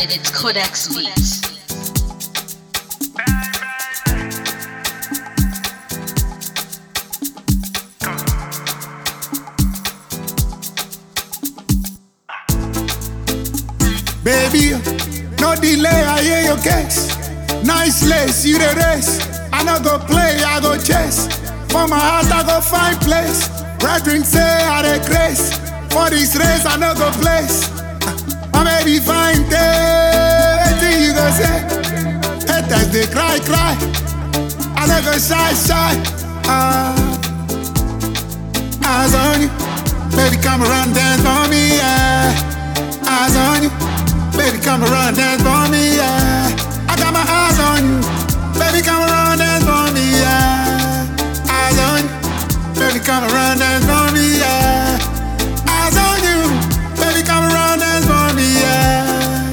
It's Codex Beats. Baby, no delay, I hear your case. Nice lace, you the race. I no go play, I go chase. For my heart, I go find place. Brethren say I the grace. For this race, I no go place. I may be fine day. Anything you go say. Haters, they cry. I no go shy. Eyes on you. Baby, come around, dance for me, yeah. Eyes on you. Baby, come around, dance for me, yeah. I got my eyes on you. Baby, come around, dance for me, yeah. Eyes on you. Baby, come around, dance for me, yeah. Eyes on you. Baby, come around, dance for me, yeah.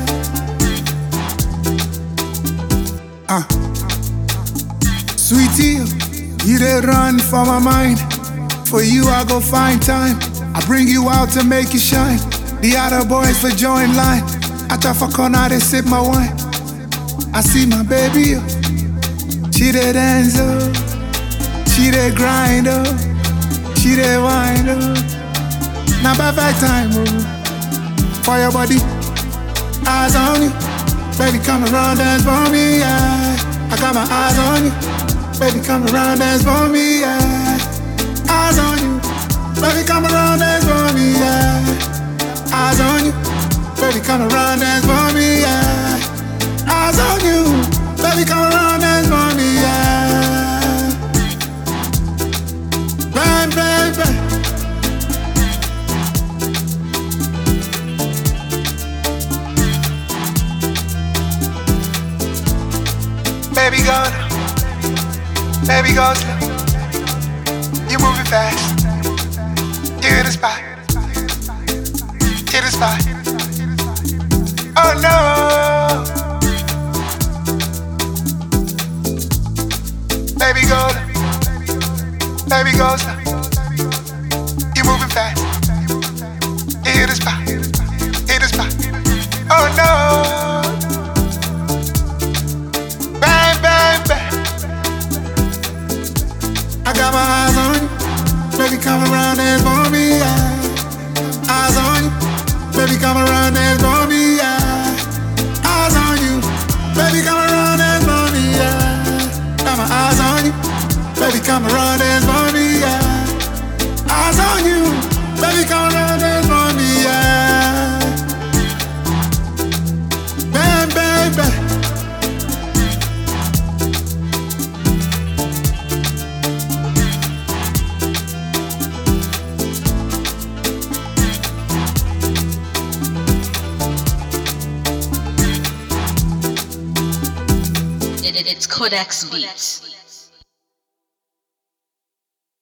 Sweetie, you did run for my mind. For you, I go find time. I bring you out to make you shine. The other boys for join line. I thought for corner they sip my wine. I see my baby, she dey dance, she dey grind, she dey wind. Now perfect time for your body. Eyes on you, baby, come around, dance for me, yeah. I got my eyes on you, baby, come around, dance for me, yeah. Eyes on you, baby, come around, dance for me, yeah. Eyes on you. Baby, come around, dance for me, yeah. Eyes on you. Baby, come around, dance for me, yeah. Bang, bang, bang. Baby, go now. Baby, go slow. You moving fast. You hit the spot. Hit the spot. Oh no! Baby, go slow. Baby, go slow. You moving fast. You hit the spot. Hit the spot. Oh no! Bang, bang, bang. I got my eyes on you. Baby, come around and for me, yeah. Eyes on you. Baby, come around and for me, yeah. Eyes on you. Baby, come around and for me, yeah. Got my eyes on you. Baby, come around and for me, yeah. Eyes on you. Baby, come around and for me, yeah. Bang, bang, bang. It's Codex Beats.